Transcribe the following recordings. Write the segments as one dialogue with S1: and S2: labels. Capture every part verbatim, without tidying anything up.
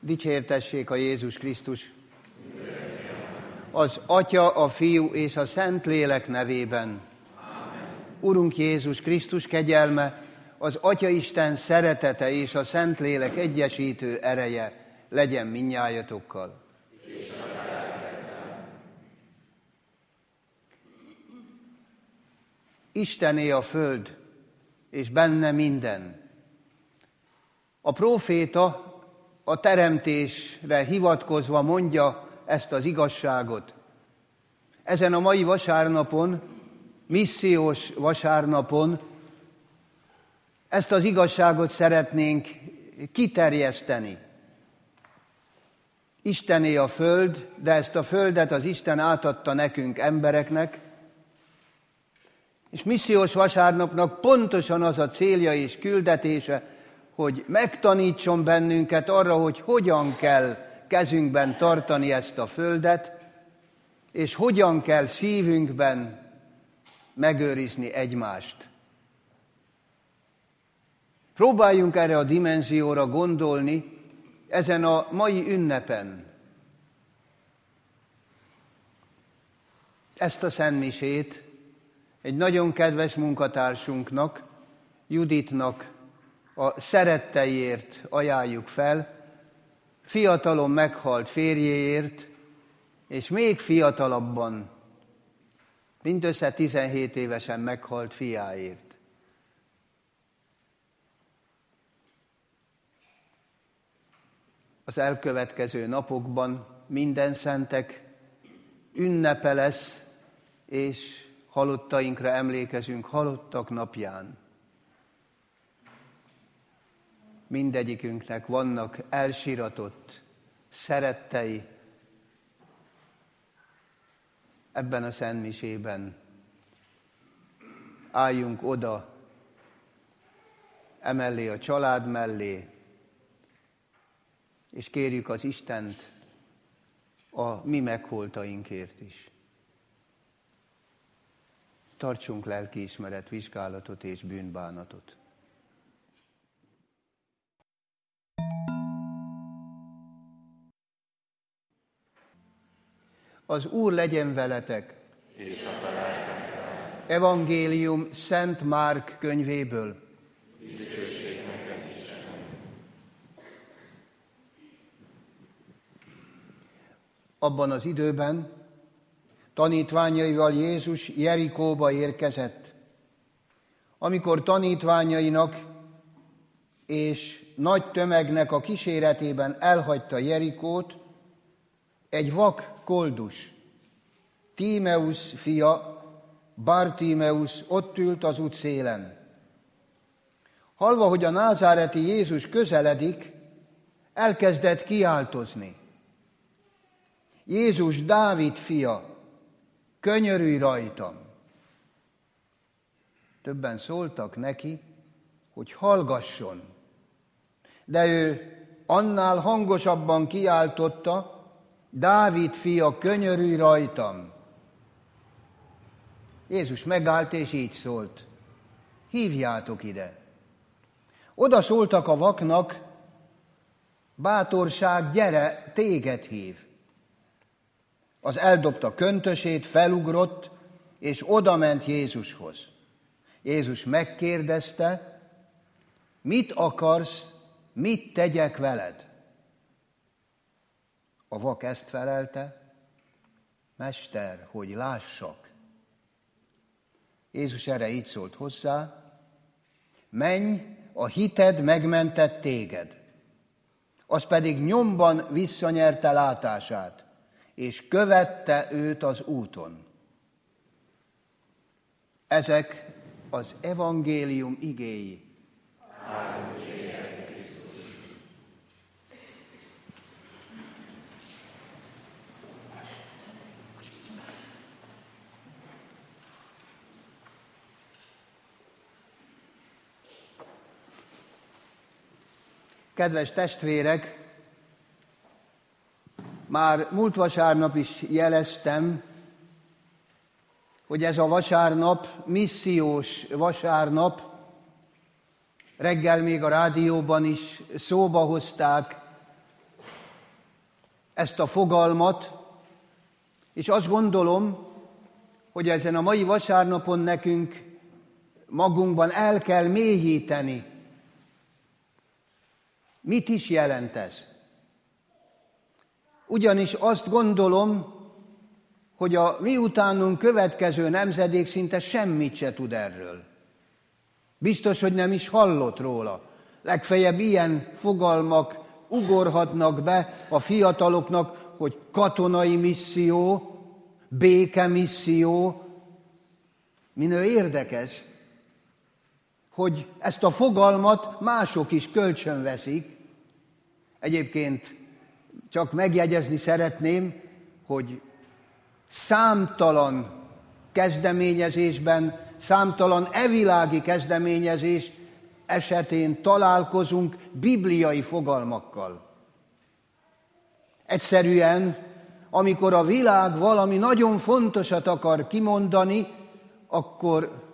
S1: Dicsértessék a Jézus Krisztus! Az Atya, a Fiú és a Szentlélek nevében. Amen. Urunk Jézus Krisztus kegyelme, az Atyaisten szeretete és a Szentlélek egyesítő ereje legyen mindnyájatokkal. Istené a föld, és benne minden. A próféta a teremtésre hivatkozva mondja ezt az igazságot. Ezen a mai vasárnapon, missziós vasárnapon ezt az igazságot szeretnénk kiterjeszteni. Istené a föld, de ezt a földet az Isten átadta nekünk, embereknek, és missziós vasárnapnak pontosan az a célja és küldetése, hogy megtanítson bennünket arra, hogy hogyan kell kezünkben tartani ezt a földet, és hogyan kell szívünkben megőrizni egymást. Próbáljunk erre a dimenzióra gondolni ezen a mai ünnepen. Ezt a szentmisét egy nagyon kedves munkatársunknak, Juditnak a szeretteiért ajánljuk fel, fiatalon meghalt férjéért, és még fiatalabban, mindössze tizenhét évesen meghalt fiáért. Az elkövetkező napokban minden szentek ünnepe lesz, és halottainkra emlékezünk halottak napján. Mindegyikünknek vannak elsiratott szerettei. Ebben a szentmisében álljunk oda, emellé a család mellé, és kérjük az Istent a mi megholtainkért is. Tartsunk lelkiismeret vizsgálatot és bűnbánatot. Az Úr legyen veletek!
S2: És a találatomra.
S1: Evangélium Szent Márk könyvéből.
S2: Dicsőség neked, Istenem!
S1: Abban az időben tanítványaival Jézus Jerikóba érkezett. Amikor tanítványainak és nagy tömegnek a kíséretében elhagyta Jerikót, egy vak koldus, Tímeus fia, Bartimeus ott ült az útszélen. Hallva, hogy a názáreti Jézus közeledik, elkezdett kiáltozni. Jézus, Dávid fia, könyörülj rajtam! Többen szóltak neki, hogy hallgasson, de ő annál hangosabban kiáltotta, Dávid fia, könyörülj rajtam! Jézus megállt és így szólt, hívjátok ide. Oda szóltak a vaknak, bátorság, gyere, téged hív. Az eldobta köntösét, felugrott, és odament Jézushoz. Jézus megkérdezte, mit akarsz, mit tegyek veled? A vak ezt felelte, Mester, hogy lássak. Jézus erre így szólt hozzá, menj, a hited megmentett téged. Az pedig nyomban visszanyerte látását, és követte őt az úton. Ezek az evangélium igéi. Kedves testvérek, már múlt vasárnap is jeleztem, hogy ez a vasárnap missziós vasárnap. Reggel még a rádióban is szóba hozták ezt a fogalmat, és azt gondolom, hogy ezen a mai vasárnapon nekünk magunkban el kell mélyíteni. Mit is jelent ez? Ugyanis azt gondolom, hogy a miutánunk következő nemzedék szinte semmit se tud erről. Biztos, hogy nem is hallott róla. Legfeljebb ilyen fogalmak ugorhatnak be a fiataloknak, hogy katonai misszió, békemisszió. Minő érdekes, hogy ezt a fogalmat mások is kölcsönveszik. Egyébként csak megjegyezni szeretném, hogy számtalan kezdeményezésben, számtalan evilági kezdeményezés esetén találkozunk bibliai fogalmakkal. Egyszerűen, amikor a világ valami nagyon fontosat akar kimondani, akkor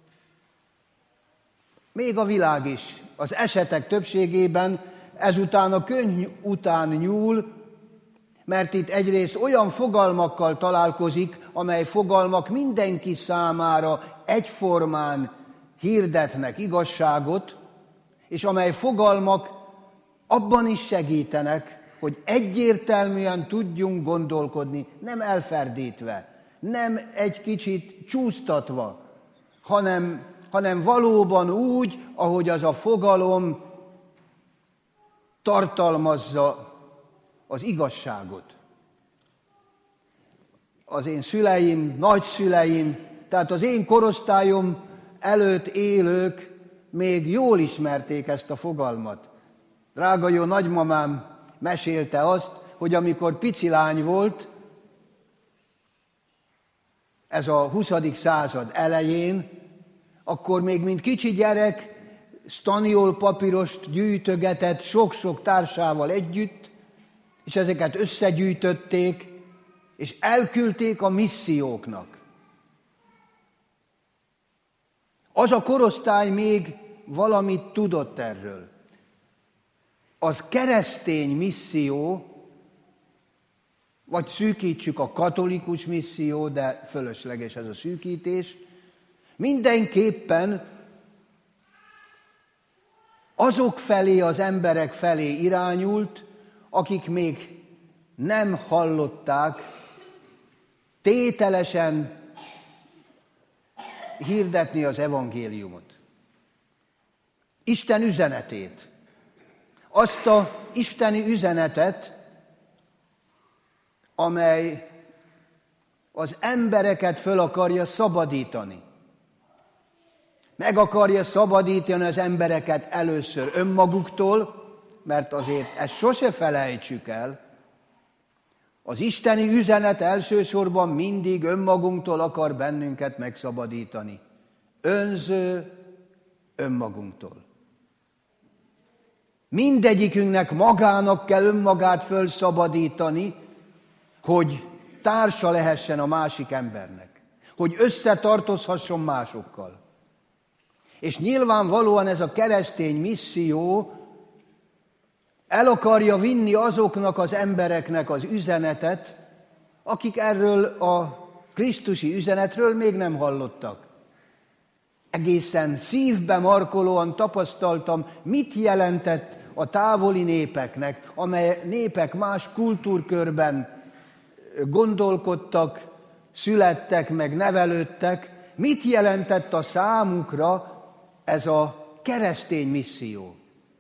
S1: még a világ is az esetek többségében ezután a könny után nyúl, mert itt egyrészt olyan fogalmakkal találkozik, amely fogalmak mindenki számára egyformán hirdetnek igazságot, és amely fogalmak abban is segítenek, hogy egyértelműen tudjunk gondolkodni, nem elferdítve, nem egy kicsit csúsztatva, hanem, hanem valóban úgy, ahogy az a fogalom tartalmazza az igazságot. Az én szüleim, nagyszüleim, tehát az én korosztályom előtt élők még jól ismerték ezt a fogalmat. Drága jó nagymamám mesélte azt, hogy amikor pici lány volt, ez a huszadik század elején, akkor még mint kicsi gyerek staniol papírost gyűjtögetett sok-sok társával együtt, és ezeket összegyűjtötték, és elküldték a misszióknak. Az a korosztály még valamit tudott erről. Az keresztény misszió, vagy szűkítsük a katolikus misszió, de fölösleges ez a szűkítés, mindenképpen azok felé, az emberek felé irányult, akik még nem hallották tételesen hirdetni az evangéliumot. Isten üzenetét. Azt a isteni üzenetet, amely az embereket föl akarja szabadítani. Meg akarja szabadítani az embereket először önmaguktól, mert azért ezt sose felejtsük el. Az isteni üzenet elsősorban mindig önmagunktól akar bennünket megszabadítani. Önző önmagunktól. Mindegyikünknek magának kell önmagát fölszabadítani, hogy társa lehessen a másik embernek, hogy összetartozhasson másokkal. És nyilvánvalóan ez a keresztény misszió el akarja vinni azoknak az embereknek az üzenetet, akik erről a krisztusi üzenetről még nem hallottak. Egészen szívbe markolóan tapasztaltam, mit jelentett a távoli népeknek, amely népek más kultúrkörben gondolkodtak, születtek, meg nevelődtek, mit jelentett a számukra ez a keresztény misszió.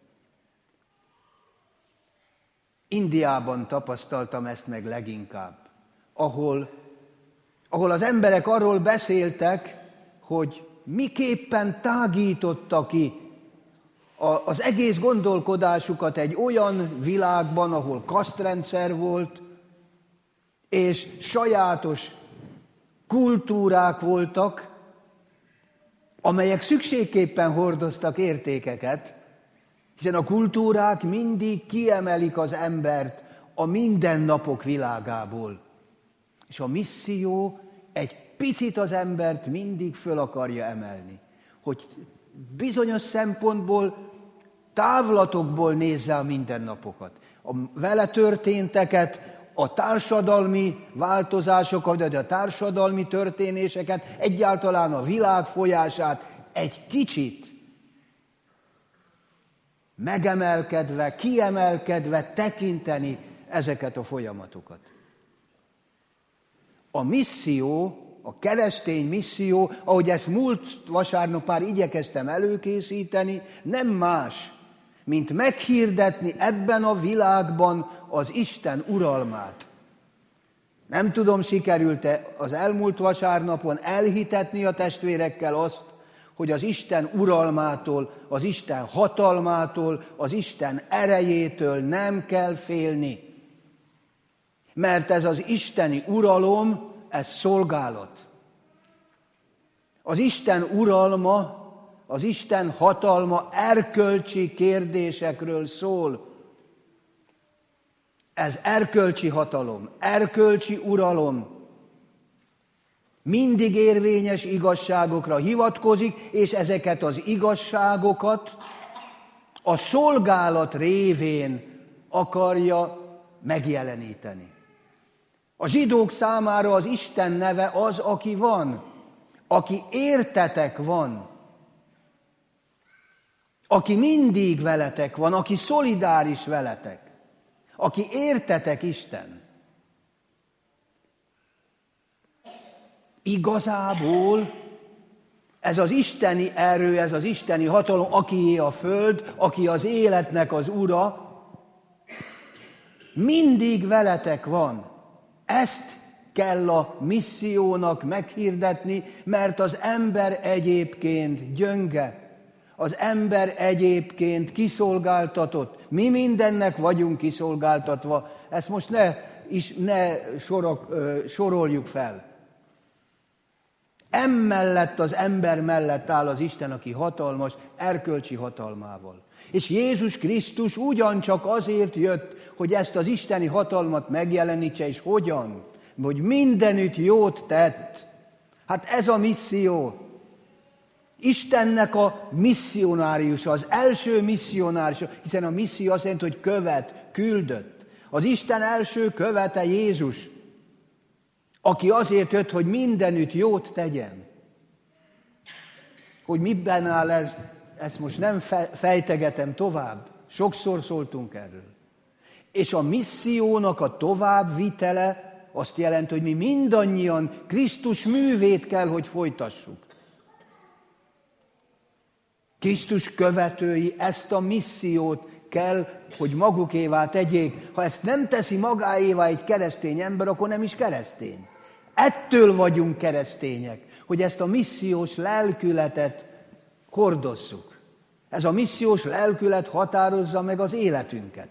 S1: Indiában tapasztaltam ezt meg leginkább, ahol, ahol az emberek arról beszéltek, hogy miképpen tágította ki az egész gondolkodásukat egy olyan világban, ahol kasztrendszer volt, és sajátos kultúrák voltak, amelyek szükségképpen hordoztak értékeket, hiszen a kultúrák mindig kiemelik az embert a mindennapok világából. És a misszió egy picit az embert mindig föl akarja emelni, hogy bizonyos szempontból távlatokból nézze a mindennapokat. A vele történteket, a társadalmi változásokat, vagy a társadalmi történéseket, egyáltalán a világ folyását egy kicsit megemelkedve, kiemelkedve tekinteni ezeket a folyamatokat. A misszió, a keresztény misszió, ahogy ezt múlt vasárnap már igyekeztem előkészíteni, nem más, mint meghirdetni ebben a világban az Isten uralmát. Nem tudom, sikerült-e az elmúlt vasárnapon elhitetni a testvérekkel azt, hogy az Isten uralmától, az Isten hatalmától, az Isten erejétől nem kell félni. Mert ez az isteni uralom, ez szolgálat. Az Isten uralma, az Isten hatalma erkölcsi kérdésekről szól. Ez erkölcsi hatalom, erkölcsi uralom. Mindig érvényes igazságokra hivatkozik, és ezeket az igazságokat a szolgálat révén akarja megjeleníteni. A zsidók számára az Isten neve az, aki van, aki értetek van, aki mindig veletek van, aki szolidáris veletek, aki értetek Isten. Igazából ez az isteni erő, ez az isteni hatalom, akié a föld, aki az életnek az ura, mindig veletek van. Ezt kell a missziónak meghirdetni, mert az ember egyébként gyönge. Az ember egyébként kiszolgáltatott. Mi mindennek vagyunk kiszolgáltatva. Ezt most ne, is, ne sorok, ö, soroljuk fel. Emellett az ember mellett áll az Isten, aki hatalmas, erkölcsi hatalmával. És Jézus Krisztus ugyancsak azért jött, hogy ezt az isteni hatalmat megjelenítse, és hogyan? Hogy mindenütt jót tett. Hát ez a misszió. Istennek a misszionáriusa, az első misszionáriusa, hiszen a misszió azt jelenti, hogy követ, küldött. Az Isten első követe Jézus, aki azért jött, hogy mindenütt jót tegyen. Hogy miben áll ez, ezt most nem fejtegetem tovább. Sokszor szóltunk erről. És a missziónak a továbbvitele azt jelenti, hogy mi mindannyian Krisztus művét kell, hogy folytassuk. Krisztus követői ezt a missziót kell, hogy magukévá tegyék. Ha ezt nem teszi magáévá egy keresztény ember, akkor nem is keresztény. Ettől vagyunk keresztények, hogy ezt a missziós lelkületet hordozzuk. Ez a missziós lelkület határozza meg az életünket.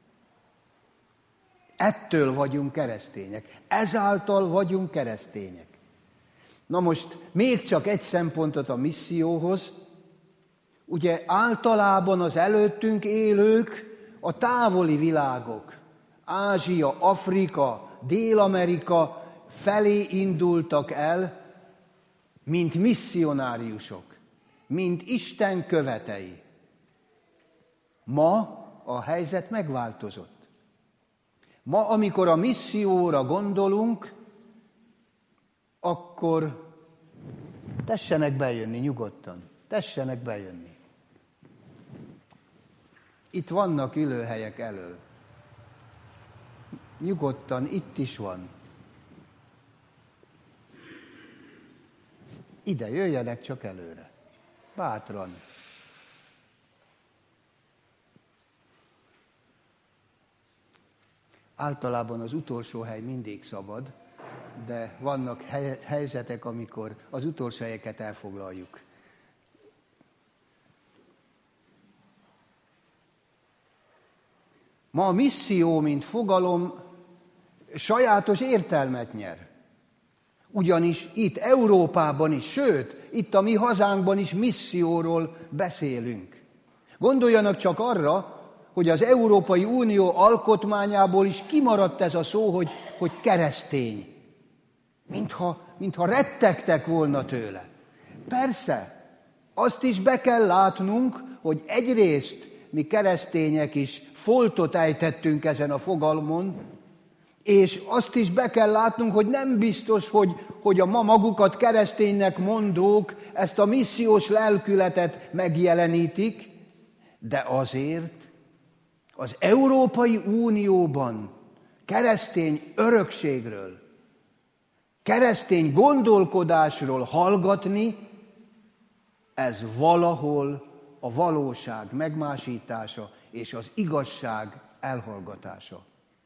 S1: Ettől vagyunk keresztények. Ezáltal vagyunk keresztények. Na most még csak egy szempontot a misszióhoz. Ugye általában az előttünk élők a távoli világok, Ázsia, Afrika, Dél-Amerika felé indultak el, mint misszionáriusok, mint Isten követei. Ma a helyzet megváltozott. Ma, amikor a misszióra gondolunk, akkor tessenek bejönni nyugodtan, tessenek bejönni. Itt vannak ülőhelyek elől. Nyugodtan, itt is van. Ide jöjjenek csak előre. Bátran. Általában az utolsó hely mindig szabad, de vannak helyzetek, amikor az utolsó helyeket elfoglaljuk. Ma a misszió, mint fogalom, sajátos értelmet nyer. Ugyanis itt Európában is, sőt, itt a mi hazánkban is misszióról beszélünk. Gondoljanak csak arra, hogy az Európai Unió alkotmányából is kimaradt ez a szó, hogy, hogy keresztény. Mintha, mintha rettegtek volna tőle. Persze, azt is be kell látnunk, hogy egyrészt mi keresztények is foltot ejtettünk ezen a fogalmon, és azt is be kell látnunk, hogy nem biztos, hogy, hogy a ma magukat kereszténynek mondók ezt a missziós lelkületet megjelenítik, de azért az Európai Unióban keresztény örökségről, keresztény gondolkodásról hallgatni, ez valahol a valóság megmásítása és az igazság elhallgatása.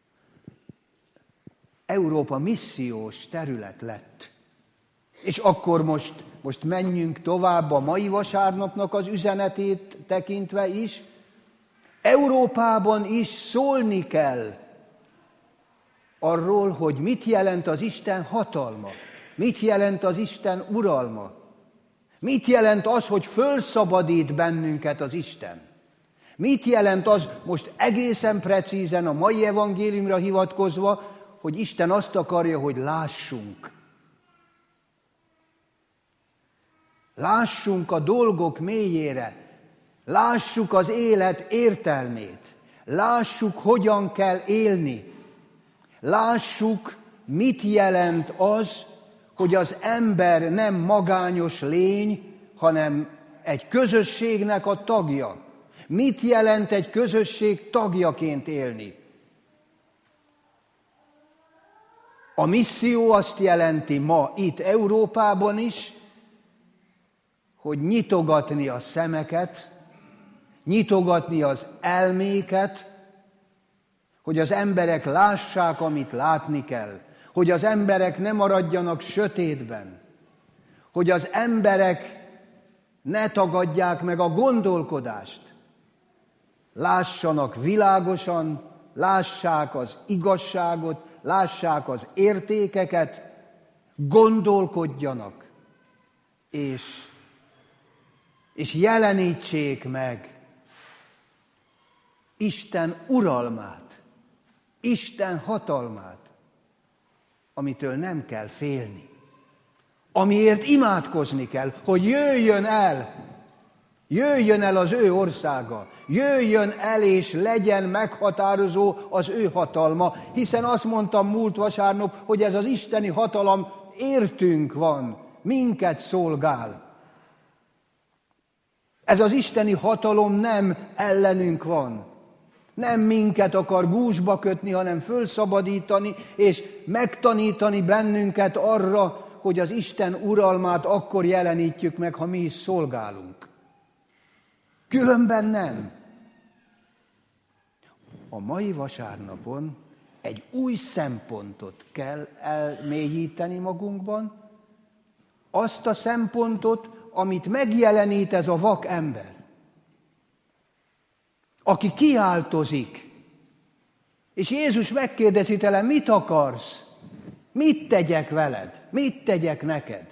S1: Európa missziós terület lett. És akkor most, most menjünk tovább a mai vasárnapnak az üzenetét tekintve is. Európában is szólni kell arról, hogy mit jelent az Isten hatalma, mit jelent az Isten uralma, mit jelent az, hogy fölszabadít bennünket az Isten. Mit jelent az, most egészen precízen a mai evangéliumra hivatkozva, hogy Isten azt akarja, hogy lássunk. Lássunk a dolgok mélyére, lássuk az élet értelmét, lássuk, hogyan kell élni, lássuk, mit jelent az, hogy az ember nem magányos lény, hanem egy közösségnek a tagja. Mit jelent egy közösség tagjaként élni? A misszió azt jelenti ma itt Európában is, hogy nyitogatni a szemeket, nyitogatni az elméket, hogy az emberek lássák, amit látni kell, hogy az emberek ne maradjanak sötétben, hogy az emberek ne tagadják meg a gondolkodást, lássanak világosan, lássák az igazságot, lássák az értékeket, gondolkodjanak, és, és jelenítsék meg Isten uralmát, Isten hatalmát, amitől nem kell félni, amiért imádkozni kell, hogy jöjjön el, jöjjön el az ő országa, jöjjön el és legyen meghatározó az ő hatalma, hiszen azt mondtam múlt vasárnap, hogy ez az isteni hatalom értünk van, minket szolgál. Ez az isteni hatalom nem ellenünk van, nem minket akar gúzsba kötni, hanem fölszabadítani és megtanítani bennünket arra, hogy az Isten uralmát akkor jelenítjük meg, ha mi is szolgálunk. Különben nem. A mai vasárnapon egy új szempontot kell elmélyíteni magunkban, azt a szempontot, amit megjelenít ez a vak ember, aki kiáltozik, és Jézus megkérdezi tőle, mit akarsz? Mit tegyek veled? Mit tegyek neked?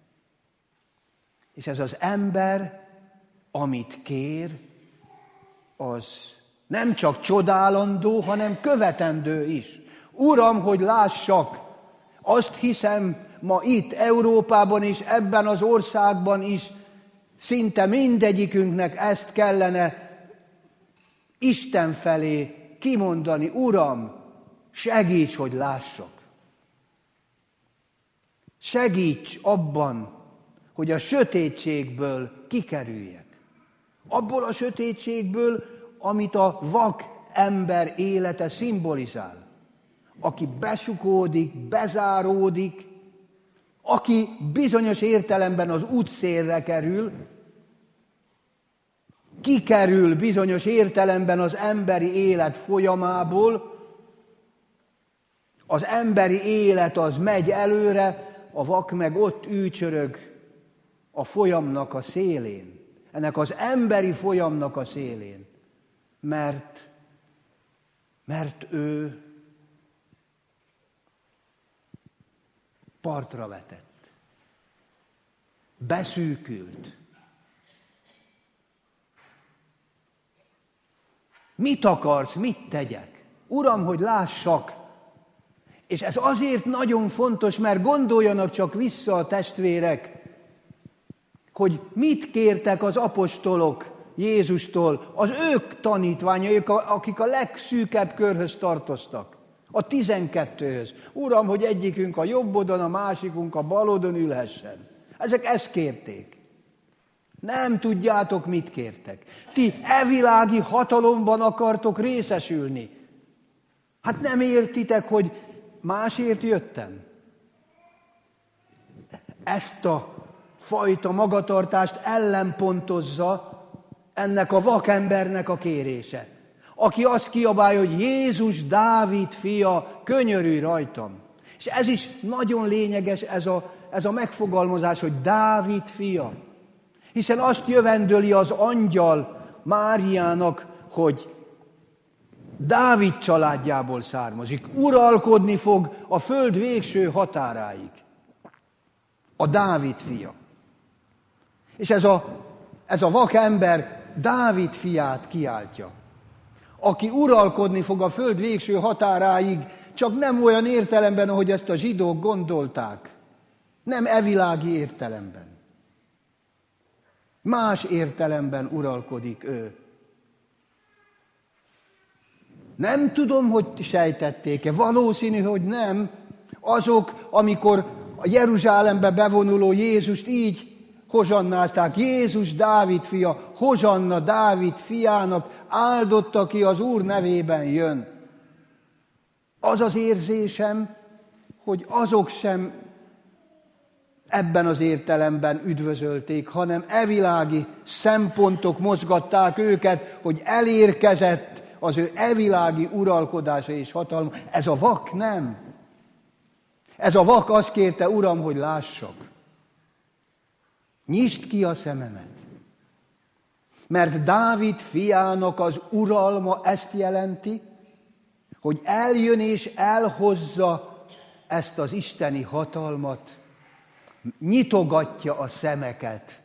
S1: És ez az ember, amit kér, az nem csak csodálandó, hanem követendő is. Uram, hogy lássak, azt hiszem, ma itt Európában is, ebben az országban is szinte mindegyikünknek ezt kellene Isten felé kimondani, Uram, segíts, hogy lássak. Segíts abban, hogy a sötétségből kikerüljek. Abból a sötétségből, amit a vak ember élete szimbolizál. Aki besukódik, bezáródik, aki bizonyos értelemben az útszélre kerül, kikerül bizonyos értelemben az emberi élet folyamából, az emberi élet az megy előre, a vak meg ott űcsörög a folyamnak a szélén, ennek az emberi folyamnak a szélén, mert, mert ő partra vetett, beszűkült. Mit akarsz, mit tegyek? Uram, hogy lássak. És ez azért nagyon fontos, mert gondoljanak csak vissza a testvérek, hogy mit kértek az apostolok Jézustól az ők tanítványai, ők, akik a legszűkebb körhöz tartoztak, a tizenkettőhöz. Uram, hogy egyikünk a jobb oldalon, a másikunk a bal oldalon ülhessen. Ezek ezt kérték. Nem tudjátok, mit kértek. Ti evilági hatalomban akartok részesülni. Hát nem értitek, hogy másért jöttem. Ezt a fajta magatartást ellenpontozza ennek a vakembernek a kérése, aki azt kiabálja, hogy Jézus, Dávid fia, könyörülj rajtam. És ez is nagyon lényeges, ez a, ez a megfogalmazás, hogy Dávid fia. Hiszen azt jövendöli az angyal Máriának, hogy Dávid családjából származik, uralkodni fog a föld végső határáig. A Dávid fia. És ez a, ez a vakember Dávid fiát kiáltja, aki uralkodni fog a föld végső határáig, csak nem olyan értelemben, ahogy ezt a zsidók gondolták. Nem evilági értelemben. Más értelemben uralkodik ő. Nem tudom, hogy sejtették-e. Valószínű, hogy nem. Azok, amikor a Jeruzsálembe bevonuló Jézust így hozsannázták. Jézus Dávid fia, hozsanna Dávid fiának, áldotta, ki az Úr nevében jön. Az az érzésem, hogy azok sem ebben az értelemben üdvözölték, hanem evilági szempontok mozgatták őket, hogy elérkezett az ő evilági uralkodása és hatalma. Ez a vak nem. Ez a vak azt kérte, Uram, hogy lássak. Nyisd ki a szememet. Mert Dávid fiának az uralma ezt jelenti, hogy eljön és elhozza ezt az isteni hatalmat, nyitogatja a szemeket.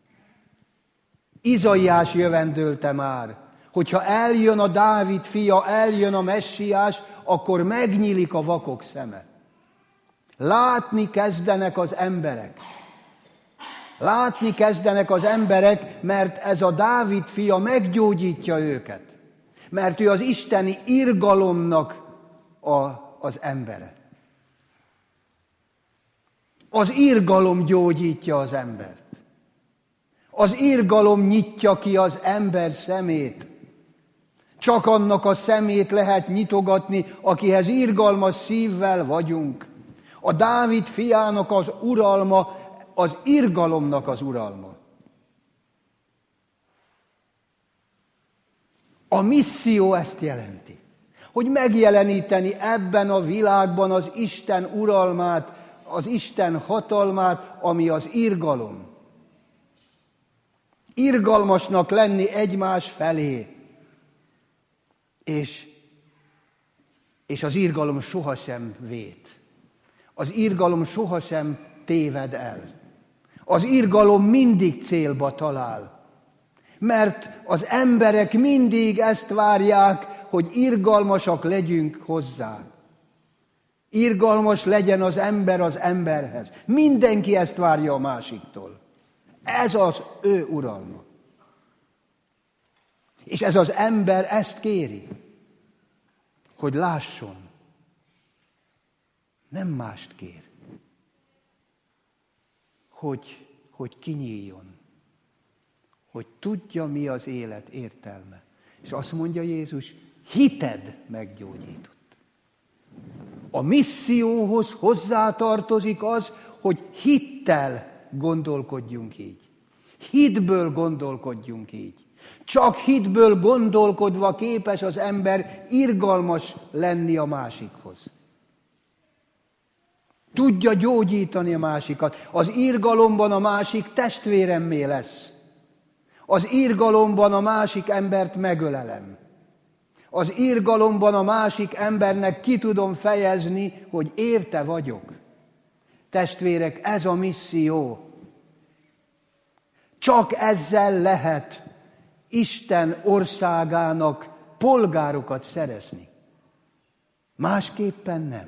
S1: Izaiás jövendölte már, hogyha eljön a Dávid fia, eljön a messiás, akkor megnyílik a vakok szeme. Látni kezdenek az emberek. Látni kezdenek az emberek, mert ez a Dávid fia meggyógyítja őket. Mert ő az isteni irgalomnak a, az embere. Az irgalom gyógyítja az embert. Az irgalom nyitja ki az ember szemét. Csak annak a szemét lehet nyitogatni, akihez irgalmas szívvel vagyunk. A Dávid fiának az uralma, az irgalomnak az uralma. A misszió ezt jelenti, hogy megjeleníteni ebben a világban az Isten uralmát, az Isten hatalmát, ami az irgalom. Irgalmasnak lenni egymás felé, és, és az irgalom sohasem vét. Az irgalom sohasem téved el. Az irgalom mindig célba talál. Mert az emberek mindig ezt várják, hogy irgalmasak legyünk hozzá. Irgalmas legyen az ember az emberhez. Mindenki ezt várja a másiktól. Ez az ő uralma. És ez az ember ezt kéri, hogy lásson. Nem mást kér. Hogy, hogy kinyíljon. Hogy tudja, mi az élet értelme. És azt mondja Jézus, hited meggyógyított. A misszióhoz hozzátartozik az, hogy hittel gondolkodjunk így. Hitből gondolkodjunk így. Csak hitből gondolkodva képes az ember irgalmas lenni a másikhoz. Tudja gyógyítani a másikat. Az irgalomban a másik testvéremmé lesz. Az irgalomban a másik embert megölelem. Az irgalomban a másik embernek ki tudom fejezni, hogy érte vagyok. Testvérek, ez a misszió. Csak ezzel lehet Isten országának polgárokat szerezni. Másképpen nem.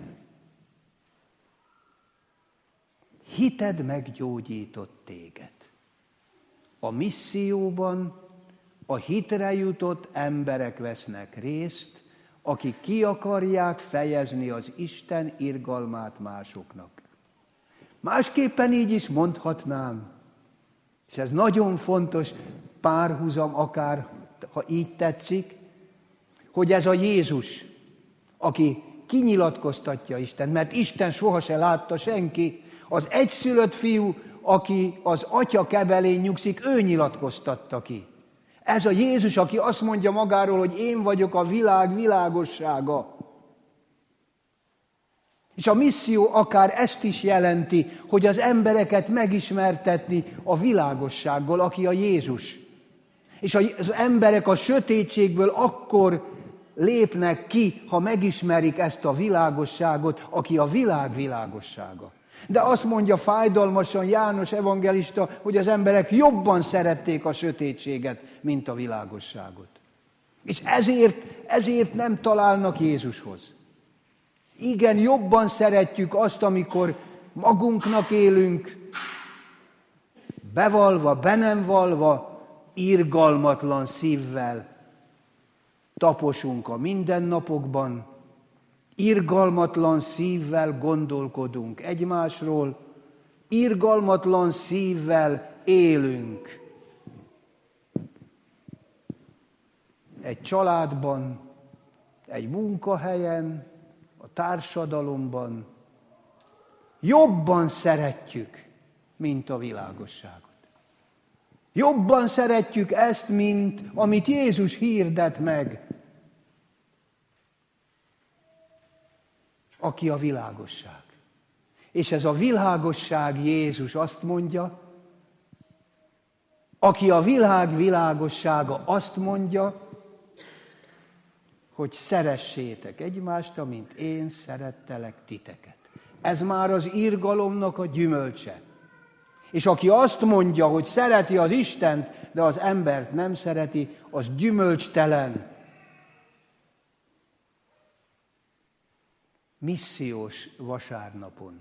S1: Hited meggyógyított téged. A misszióban A hitre jutott emberek vesznek részt, akik ki akarják fejezni az Isten irgalmát másoknak. Másképpen így is mondhatnám, és ez nagyon fontos párhuzam, akár ha így tetszik, hogy ez a Jézus, aki kinyilatkoztatja Isten, mert Isten soha se látta senki, az egyszülött fiú, aki az atya kebelén nyugszik, ő nyilatkoztatta ki. Ez a Jézus, aki azt mondja magáról, hogy én vagyok a világ világossága. És a misszió akár ezt is jelenti, hogy az embereket megismertetni a világossággal, aki a Jézus. És az emberek a sötétségből akkor lépnek ki, ha megismerik ezt a világosságot, aki a világ világossága. De azt mondja fájdalmasan János evangelista, hogy az emberek jobban szerették a sötétséget, mint a világosságot. És ezért, ezért nem találnak Jézushoz. Igen, jobban szeretjük azt, amikor magunknak élünk, bevalva, be nem valva, irgalmatlan szívvel taposunk a mindennapokban, irgalmatlan szívvel gondolkodunk egymásról, irgalmatlan szívvel élünk. Egy családban, egy munkahelyen, a társadalomban jobban szeretjük, mint a világosságot. Jobban szeretjük ezt, mint amit Jézus hirdet meg, aki a világosság. És ez a világosság Jézus azt mondja, aki a világ világossága azt mondja, hogy szeressétek egymást, amint én szerettelek titeket. Ez már az irgalomnak a gyümölcse. És aki azt mondja, hogy szereti az Istent, de az embert nem szereti, az gyümölcstelen. Missziós vasárnapon.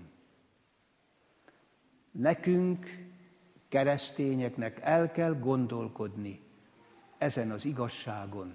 S1: Nekünk, keresztényeknek el kell gondolkodni ezen az igazságon.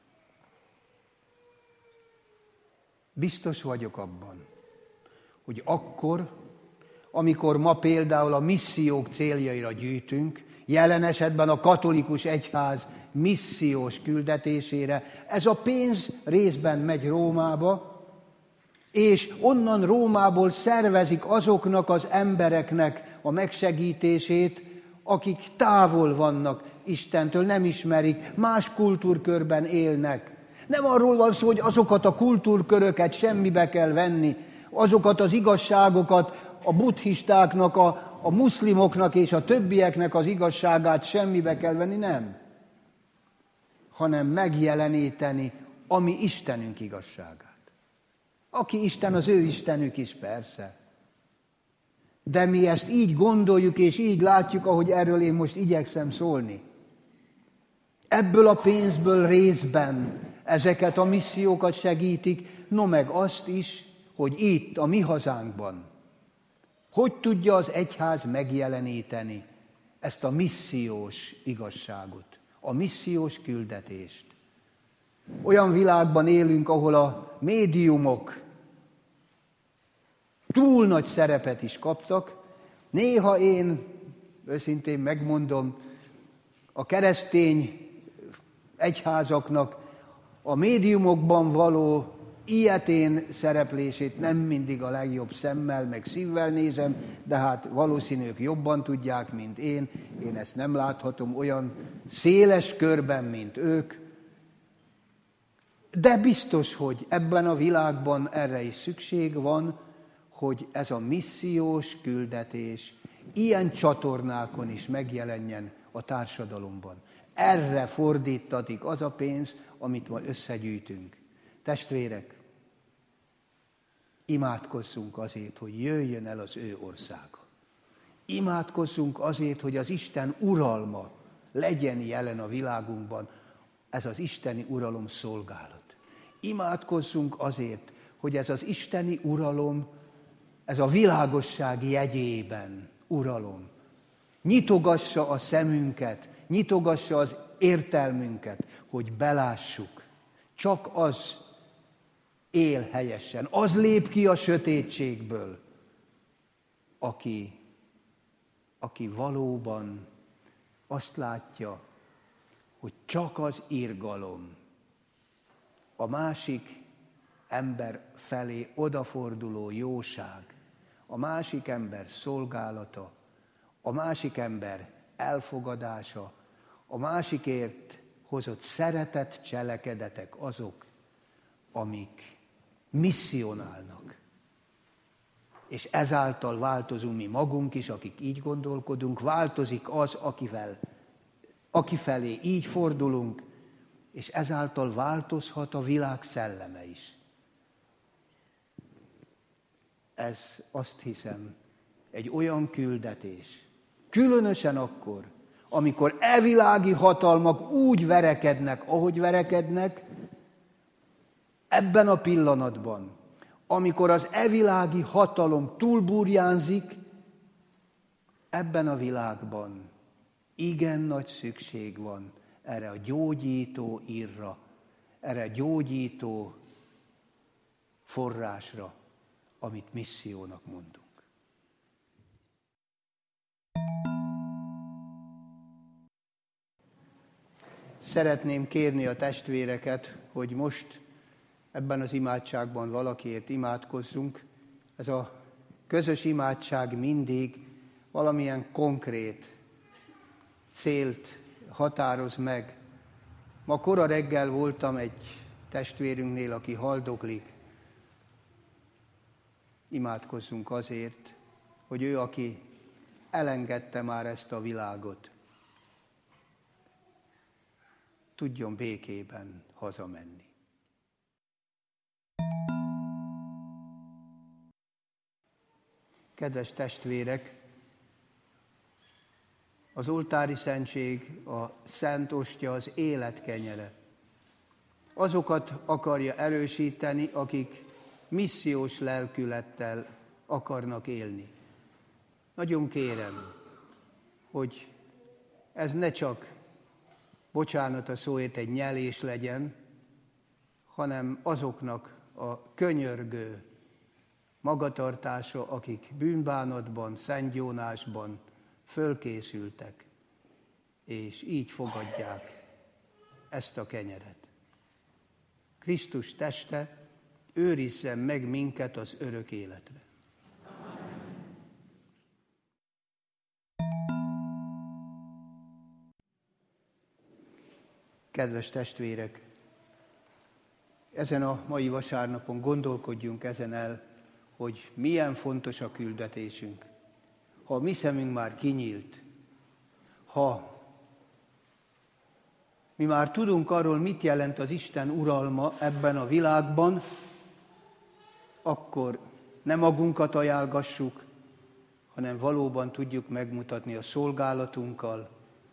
S1: Biztos vagyok abban, hogy akkor, amikor ma például a missziók céljaira gyűjtünk, jelen esetben a katolikus egyház missziós küldetésére, ez a pénz részben megy Rómába, és onnan Rómából szervezik azoknak az embereknek a megsegítését, akik távol vannak Istentől, nem ismerik, más kultúrkörben élnek. Nem arról van szó, hogy azokat a kultúrköröket semmibe kell venni, azokat az igazságokat, a buddhistáknak, a, a muszlimoknak és a többieknek az igazságát semmibe kell venni, nem. Hanem megjeleníteni a mi Istenünk igazságát. Aki Isten, az ő Istenük is, persze. De mi ezt így gondoljuk és így látjuk, ahogy erről én most igyekszem szólni. Ebből a pénzből részben ezeket a missziókat segítik, no meg azt is, hogy itt, a mi hazánkban, hogy tudja az egyház megjeleníteni ezt a missziós igazságot, a missziós küldetést. Olyan világban élünk, ahol a médiumok túl nagy szerepet is kaptak. Néha én, őszintén megmondom, a keresztény egyházaknak a médiumokban való ilyetén szereplését nem mindig a legjobb szemmel, meg szívvel nézem, de hát valószínűleg jobban tudják, mint én. Én ezt nem láthatom olyan széles körben, mint ők. De biztos, hogy ebben a világban erre is szükség van, hogy ez a missziós küldetés ilyen csatornákon is megjelenjen a társadalomban. Erre fordítatik az a pénz, amit ma összegyűjtünk. Testvérek, imádkozzunk azért, hogy jöjjön el az ő országa. Imádkozzunk azért, hogy az Isten uralma legyen jelen a világunkban, ez az isteni uralom szolgálat. Imádkozzunk azért, hogy ez az isteni uralom, ez a világosság jegyében uralom nyitogassa a szemünket, nyitogassa az értelmünket, hogy belássuk. Csak az él helyesen, az lép ki a sötétségből, aki, aki valóban azt látja, hogy csak az irgalom, a másik ember felé odaforduló jóság, a másik ember szolgálata, a másik ember elfogadása, a másikért hozott szeretett cselekedetek azok, amik misszionálnak. És ezáltal változunk mi magunk is, akik így gondolkodunk, változik az, akivel, akifelé így fordulunk, és ezáltal változhat a világ szelleme is. Ez, azt hiszem, egy olyan küldetés, különösen akkor, amikor evilági hatalmak úgy verekednek, ahogy verekednek, ebben a pillanatban, amikor az evilági hatalom túlburjánzik, ebben a világban igen nagy szükség van erre a gyógyító írra, erre a gyógyító forrásra, amit missziónak mondunk. Szeretném kérni a testvéreket, hogy most ebben az imádságban valakiért imádkozzunk. Ez a közös imádság mindig valamilyen konkrét célt határoz meg. Ma kora reggel voltam egy testvérünknél, aki haldoklik. Imádkozzunk azért, hogy ő, aki elengedte már ezt a világot, tudjon békében hazamenni. Kedves testvérek, az oltári szentség, a szent ostya, az élet kenyere. Azokat akarja erősíteni, akik missziós lelkülettel akarnak élni. Nagyon kérem, hogy ez ne csak, bocsánat a szóért, egy nyelés legyen, hanem azoknak a könyörgő magatartása, akik bűnbánatban, szentgyónásban fölkészültek, és így fogadják ezt a kenyeret. Krisztus teste őrizzen meg minket az örök életre. Kedves testvérek, ezen a mai vasárnapon gondolkodjunk ezen el, hogy milyen fontos a küldetésünk. Ha a mi szemünk már kinyílt, ha mi már tudunk arról, mit jelent az Isten uralma ebben a világban, akkor ne magunkat ajánlgassuk, hanem valóban tudjuk megmutatni a szolgálatunkkal,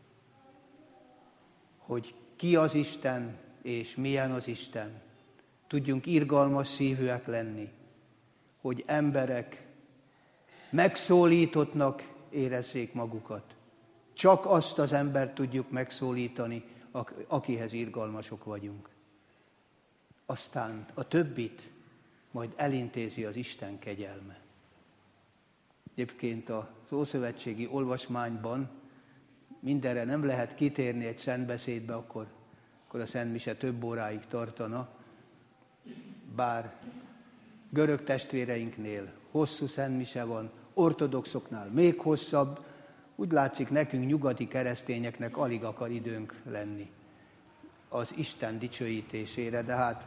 S1: hogy ki az Isten és milyen az Isten. Tudjunk irgalmas szívűek lenni, hogy emberek megszólítottnak érezzék magukat. Csak azt az embert tudjuk megszólítani, akihez irgalmasok vagyunk. Aztán a többit majd elintézi az Isten kegyelme. Egyébként az ószövetségi olvasmányban mindenre nem lehet kitérni egy szentbeszédbe, akkor, akkor a szentmise több óráig tartana, bár görög testvéreinknél hosszú szentmise van, ortodoxoknál még hosszabb, úgy látszik nekünk nyugati keresztényeknek alig akar időnk lenni az Isten dicsőítésére, de hát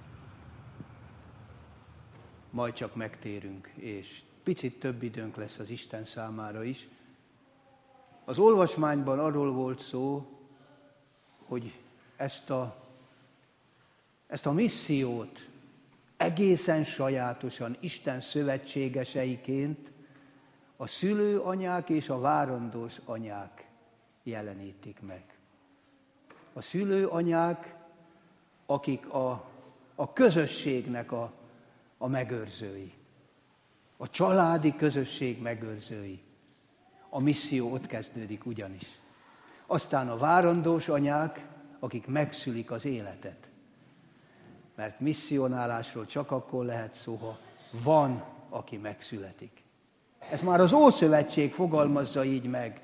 S1: majd csak megtérünk, és picit több időnk lesz az Isten számára is. Az olvasmányban arról volt szó, hogy ezt a, ezt a missziót egészen sajátosan Isten szövetségeseiként a szülőanyák és a várandós anyák jelenítik meg. A szülőanyák, akik a, a közösségnek a, a megőrzői, a családi közösség megőrzői. A misszió ott kezdődik ugyanis. Aztán a várandós anyák, akik megszülik az életet. Mert misszionálásról csak akkor lehet szó, ha van, aki megszületik. Ez már az Ószövetség fogalmazza így meg.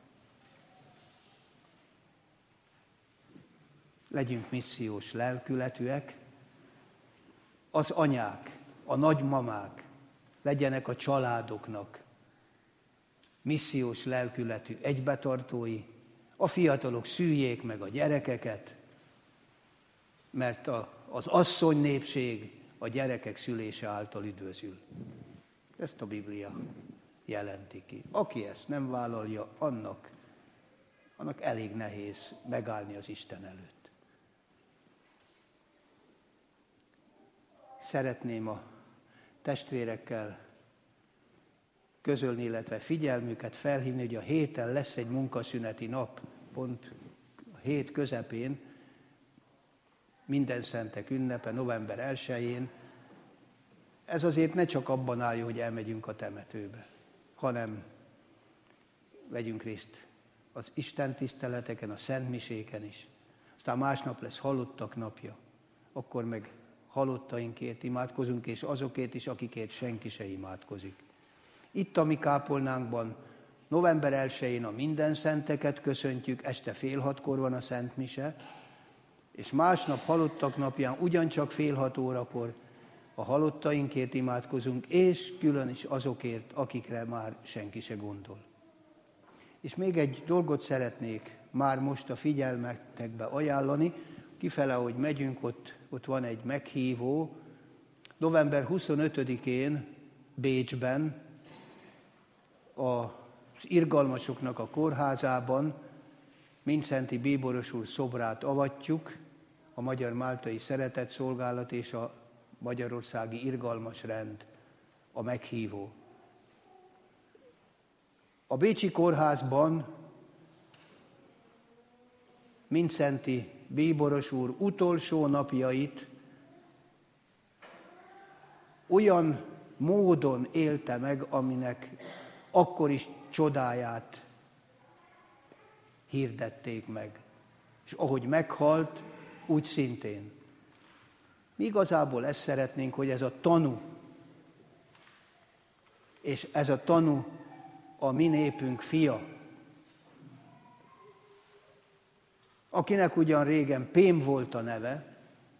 S1: Legyünk missziós lelkületűek, az anyák, a nagymamák legyenek a családoknak missziós lelkületű egybetartói, a fiatalok szüljék meg a gyerekeket, mert a, az asszony népség a gyerekek szülése által üdvözül. Ezt a Biblia jelenti ki. Aki ezt nem vállalja, annak, annak elég nehéz megállni az Isten előtt. Szeretném a testvérekkel közölni, illetve figyelmüket felhívni, hogy a héten lesz egy munkaszüneti nap, pont a hét közepén, Mindenszentek ünnepe, november elsején. Ez azért ne csak abban álljon, hogy elmegyünk a temetőbe, hanem vegyünk részt az Isten tiszteleteken, a szentmiséken is. Aztán másnap lesz halottak napja, akkor meg halottainkért imádkozunk, és azokért is, akikért senki se imádkozik. Itt a mi kápolnánkban november elsején a Mindenszenteket köszöntjük, este fél hatkor van a szentmise, és másnap halottak napján ugyancsak fél hat órakor a halottainkért imádkozunk, és külön is azokért, akikre már senki se gondol. És még egy dolgot szeretnék már most a figyelmetekbe ajánlani, kifele, ahogy megyünk, ott, ott van egy meghívó. november huszonötödikén Bécsben az irgalmasoknak a kórházában Mindszenty Bíboros úr szobrát avatjuk, a Magyar Máltai Szeretetszolgálat és a Magyarországi Irgalmas Rend a meghívó. A bécsi kórházban Mindszenty Bíboros úr utolsó napjait olyan módon élte meg, aminek akkor is csodáját hirdették meg. És ahogy meghalt, úgy szintén. Mi igazából ezt szeretnénk, hogy ez a tanú, és ez a tanú a mi népünk fia, akinek ugyan régen Pém volt a neve,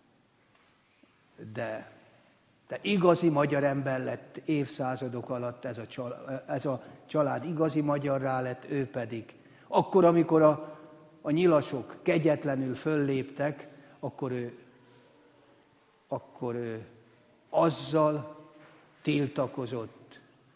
S1: de, de igazi magyar ember lett évszázadok alatt, ez a, család, ez a család igazi magyarrá lett, ő pedig. Akkor, amikor a, a nyilasok kegyetlenül fölléptek, akkor ő, akkor ő azzal tiltakozott,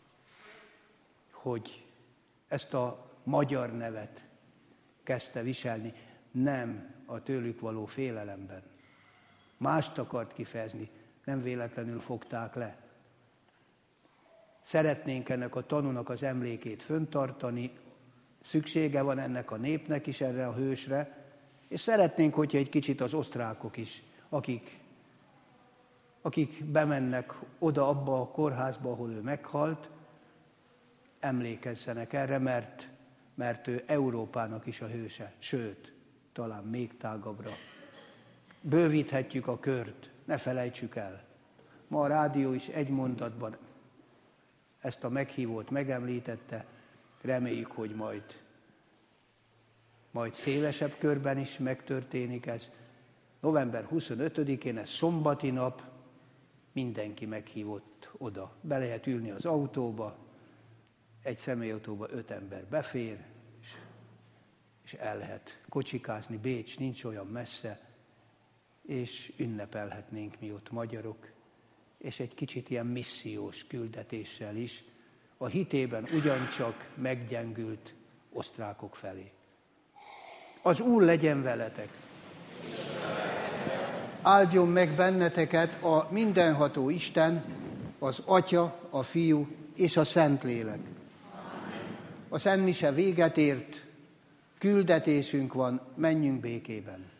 S1: hogy ezt a magyar nevet kezdte viselni, nem a tőlük való félelemben. Mást akart kifejezni, nem véletlenül fogták le. Szeretnénk ennek a tanúnak az emlékét föntartani, szüksége van ennek a népnek is erre a hősre, és szeretnénk, hogyha egy kicsit az osztrákok is, akik, akik bemennek oda abba a kórházba, ahol ő meghalt, emlékezzenek erre, mert, mert ő Európának is a hőse, sőt, talán még tágabbra. Bővíthetjük a kört, ne felejtsük el. Ma a rádió is egy mondatban ezt a meghívót megemlítette, reméljük, hogy majd, majd szélesebb körben is megtörténik ez. november huszonötödikén, ez szombati nap, mindenki meghívott oda. Be lehet ülni az autóba, egy személyautóba öt ember befér, és, és el lehet kocsikázni. Bécs nincs olyan messze, és ünnepelhetnénk mi ott magyarok, és egy kicsit ilyen missziós küldetéssel is, a hitében ugyancsak meggyengült osztrákok felé. Az Úr legyen veletek! Áldjon meg benneteket a mindenható Isten, az Atya, a Fiú és a Szentlélek. A szentmise véget ért, küldetésünk van, menjünk békében.